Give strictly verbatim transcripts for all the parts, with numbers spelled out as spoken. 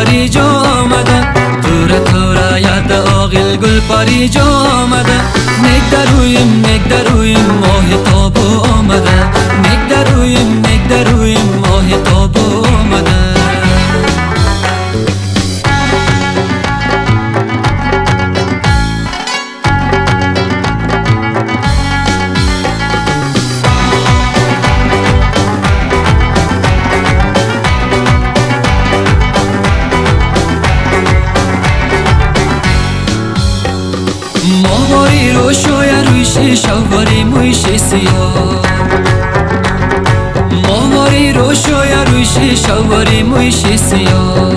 پری جا آمده، دور دور یاد آقل گل پری جا آمده. نک درویم نک درویم ماه تاب آمده، نک درویم نک درویم ماه تاب آمده. ماهواری رو شویا روی شیشواری مویش سیاه، ماهواری رو شویا روی شیشواری مویش سیاه.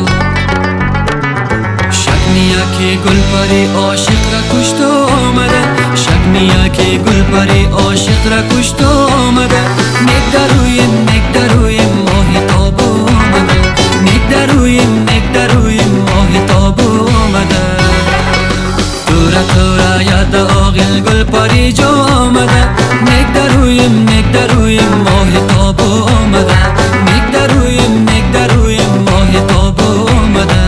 شک نیا که گل پری عاشق را کشت آمده، شک نیا که گل پری عاشق را کشت آمده. نک درویم نک درویم ماه تاب آمده، نک درویم نک درویم ماه تاب آمده. دورا دورا یاد آقل گل پری جا آمده، نک درویم نک درویم ماه تاب آمده، نک درویم نک درویم ماه تاب آمده.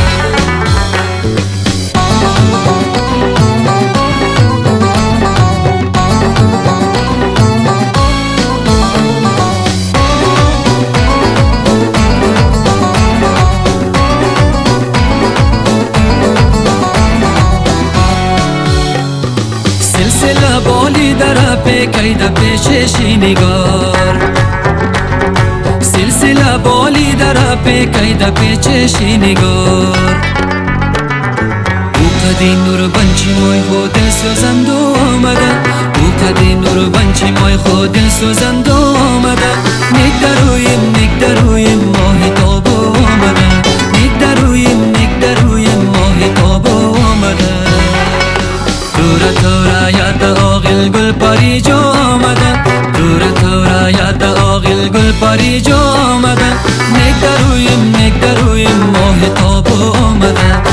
سلسله بالی در پیکیده پیشش نگار، سلسله بالی در پیکیده پیشش نگار. او کدی نور بنچی مای خود دل سوزند آمده، او کدی نور بنچی مای خود دل سوزند آمده. نک درویم نک درویم ماه تاب آمده، نک درویم نک درویم ماه تاب آمده. دورا دورا یاد آقل گل پری جا آمده، دورا دورا یاد آقل گل پری جا آمده. نک درویم نک درویم ماه تاب آمده،